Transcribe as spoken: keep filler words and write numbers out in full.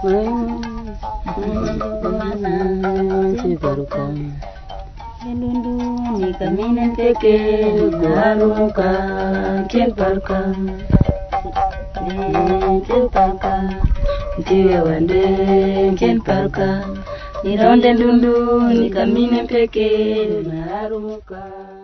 Cibaruka Lundundu ni kaminen peke Naruka Cibaruka Cibaruka Tiwe wande Cibaruka Ni ronde ndundu ni kaminen peke Naruka